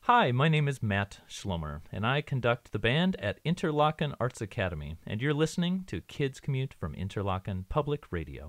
Hi, my name is Matt Schlomer, and I conduct the band at Interlochen Arts Academy, and you're listening to Kids Commute from Interlochen Public Radio.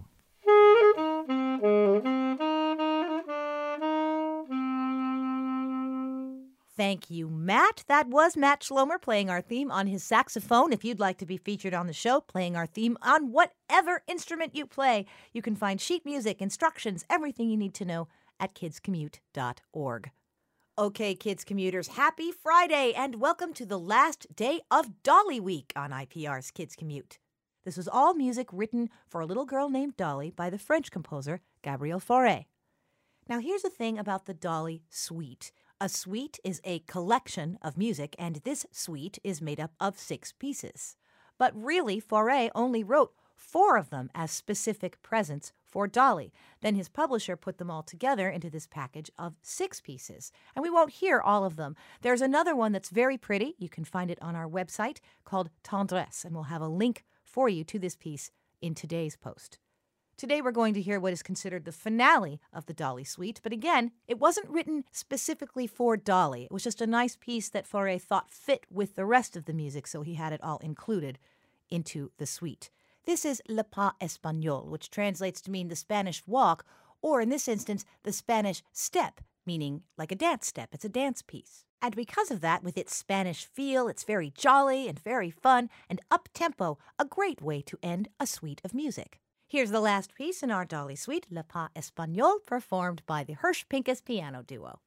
Thank you, Matt. That was Matt Schlomer playing our theme on his saxophone. If you'd like to be featured on the show, playing our theme on whatever instrument you play, you can find sheet music, instructions, everything you need to know at kidscommute.org. Okay, kids commuters, happy Friday and welcome to the last day of Dolly Week on IPR's Kids Commute. This was all music written for a little girl named Dolly by the French composer Gabriel Fauré. Now here's the thing about the Dolly Suite. A suite is a collection of music, and this suite is made up of 6 pieces. But really, Fauré only wrote 4 of them as specific presents for Dolly. Then his publisher put them all together into this package of 6 pieces. And we won't hear all of them. There's another one that's very pretty. You can find it on our website called Tendresse, and we'll have a link for you to this piece in today's post. Today we're going to hear what is considered the finale of the Dolly Suite, but again, it wasn't written specifically for Dolly. It was just a nice piece that Fauré thought fit with the rest of the music, so he had it all included into the suite. This is Le Pas Espagnol, which translates to mean the Spanish walk, or in this instance, the Spanish step, meaning like a dance step. It's a dance piece. And because of that, with its Spanish feel, it's very jolly and very fun and up-tempo, a great way to end a suite of music. Here's the last piece in our Dolly Suite, Le Pas Espagnol, performed by the Hirsch Pincus Piano Duo.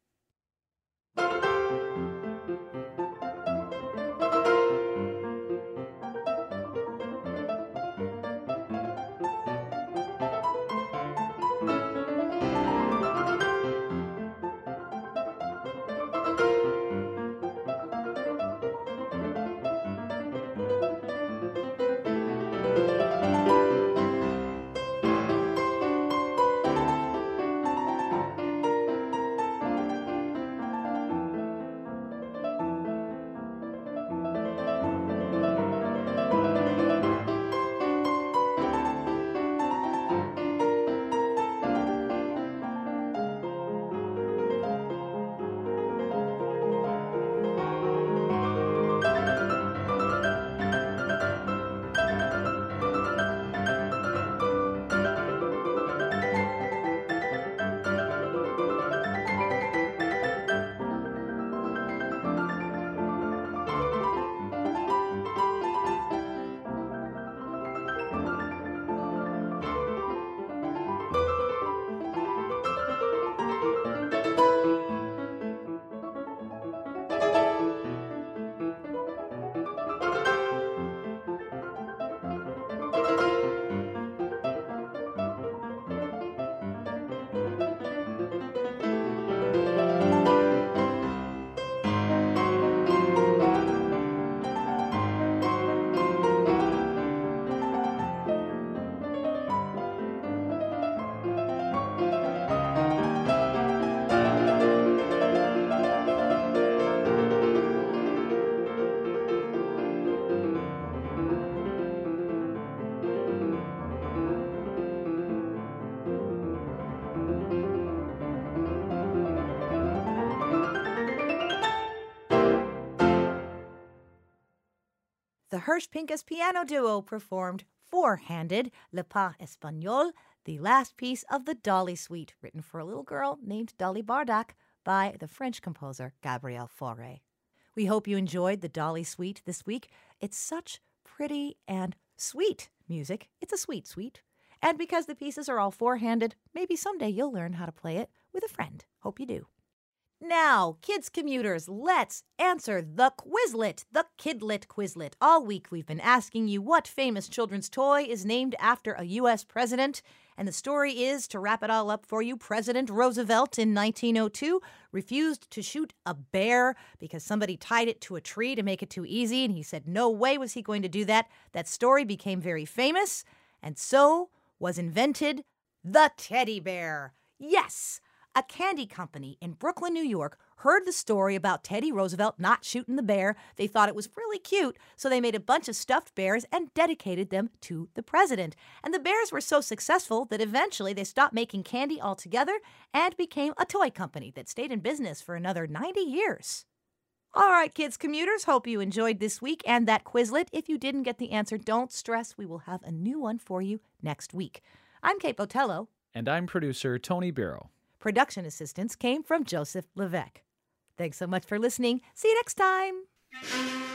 The Hirsch Pincus Piano Duo performed 4-handed Le Pas Espagnol, the last piece of the Dolly Suite, written for a little girl named Dolly Bardach by the French composer Gabriel Fauré. We hope you enjoyed the Dolly Suite this week. It's such pretty and sweet music. It's a sweet suite. And because the pieces are all 4-handed, maybe someday you'll learn how to play it with a friend. Hope you do. Now, kids commuters, let's answer the Quizlet, the Kidlit Quizlet. All week we've been asking you what famous children's toy is named after a U.S. president. And the story is, to wrap it all up for you, President Roosevelt in 1902 refused to shoot a bear because somebody tied it to a tree to make it too easy. And he said no way was he going to do that. That story became very famous. And so was invented the teddy bear. Yes! A candy company in Brooklyn, New York, heard the story about Teddy Roosevelt not shooting the bear. They thought it was really cute, so they made a bunch of stuffed bears and dedicated them to the president. And the bears were so successful that eventually they stopped making candy altogether and became a toy company that stayed in business for another 90 years. All right, kids commuters, hope you enjoyed this week and that Quizlet. If you didn't get the answer, don't stress. We will have a new one for you next week. I'm Kate Botello. And I'm producer Tony Barrow. Production assistance came from Joseph Levesque. Thanks so much for listening. See you next time.